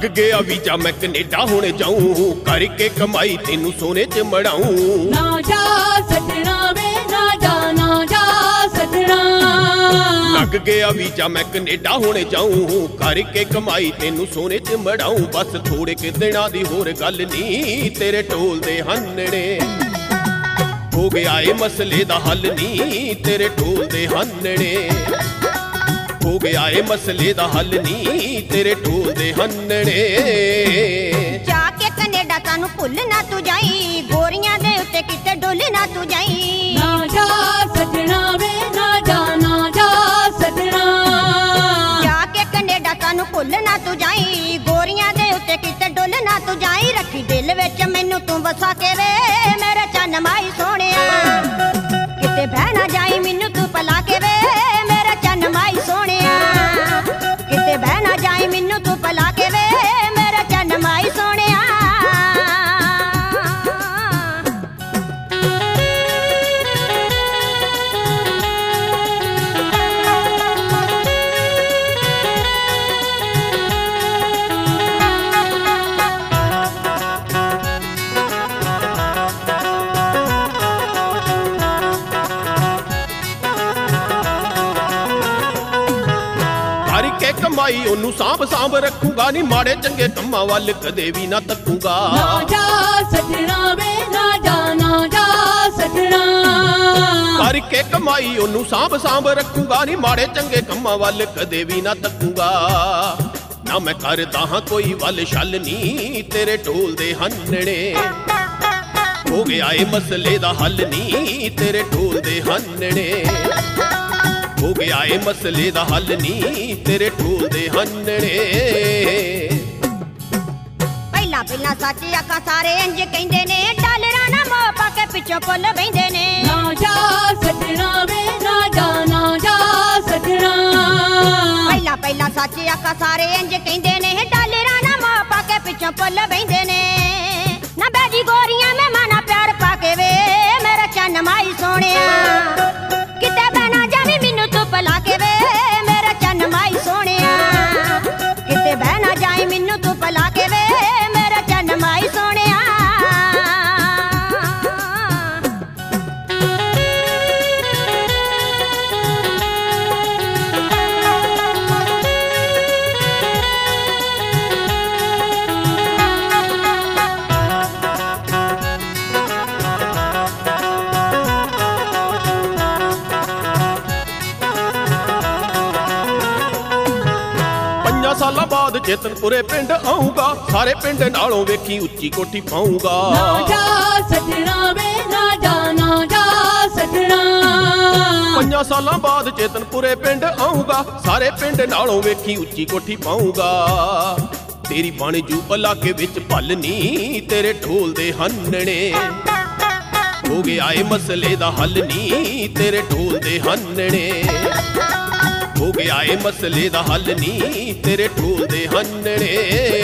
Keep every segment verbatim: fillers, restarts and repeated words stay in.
लग गया वीजा मैं कनेडा होने जाऊं, करके कमाई तेनू सोने च मड़ाऊं। ना जा सजना वे ना जा ना जा सजना। लग गया वीजा मैं कनेडा होने जाऊं, करके कमाई तेनू सोने च मड़ाऊं। बस थोड़े के दिनां दी होर गल नी, तेरे ढोल दे हन्नने हो गया ए मसले दा हल नी, तेरे ढोल दे हन्नने हो गया ए मसले दा हल नी, तेरे ढोल दे हन्नने। जाके कनेडा सानू भुल ना तू जाई, गोरियां दे उत्ते किते डुल ना तू जाई। ना जा सजना वे ना जा ना जा सजना। जाके कनेडा सानू भुल ना तू जाई, गोरियां दे उत्ते किते डुल ना तू जाई। रखी दिल विच मैनू तू वसा के वे, मेरे चन्न माई सोहणिया किते बह ना जाई, मैनू तू भला के वे मेरे चन्न माई सोहणिया किते बह ना जाई, मैनू तू भला के वे मेरे चन्न माई सोहणिया। करके कमाई ओनू सांभ सांभ रखूंगा, नी माड़े चंगे कम्मां वल कदे भी ना तकूंगा। ना जा सजना वे ना जा ना जा सजना। करके कमाई ओनू सांभ सांभ रखूंगा, नी माड़े चंगे कम्मां वल कदे भी ना तकूंगा। ना मैं करदा हां कोई वल छल नी, तेरे ढोल दे हन्नने हो गया ए मसले दा हल नी, तेरे ढोल दे हन्नने हो गया ए मसले दा हल नी, तेरे ढोल दे हन्नने। पहला पहला सच आखा सारे इंज कहंदे ने, डालरा ना मोह पाके पिछों पुल बहिंदे ने। ना जा सजना वे ना जा ना जा सजना। पहला पहला सच आखा सारे इंज कहंदे ने, डालरा ना मोह पाके पिछों पुल बहिंदे ने। ना बैजी गोरियां में माना प्यार पाके वे, मेरे चन्न माई सोहणिया किते बहना जावी, मैनू तू भला के वे मेरे चन्न माई सोहणिया किते बहना जाई, मैनू तू भला के वे मेरे चन्न माई सोहणिया। सालां बाद चेतनपुरे पिंड आऊंगा, सारे पिंड नालों वेखी उच्ची कोठी पाऊंगा। ना जा सजना वे ना जा ना जा सजना। पंजा सालां बाद चेतनपुरे पिंड आऊंगा, सारे पिंड नालों वेखी उच्ची कोठी पाऊंगा। तेरी बण जू भला के विच भल नी, तेरे ढोल दे हन्नने हो गया ए मसले दा हल नी, तेरे ढोल दे हन्नने हो गया ए मसले दा हल नी, तेरे ढोल दे हन्नने।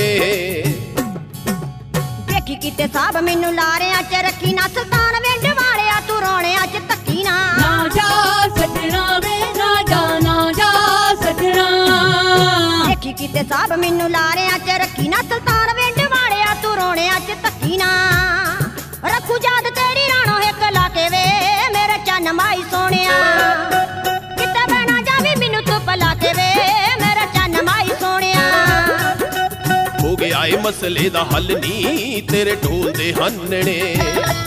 देखी किते साहब मैनू लारियां च रखी ना, सुल्तान विंड वालिया तू रोणियां च धक्की ना। ना जा सजना वे ना जा ना जा सजना। देखी किते साहब मैनू लारियां च रखी ना, सुल्तान विंड वालिया तू रोणियां च धक्की ना। रखू याद तेरी राणो हिक ला के वे, मेरे चन्न माई सोहणिया किते बहना जावी, मैनू तू भला के वे मेरे चन्न माई सोहणिया। हो गया ए मसले दा हल नी, तेरे ढोल दे हन्नने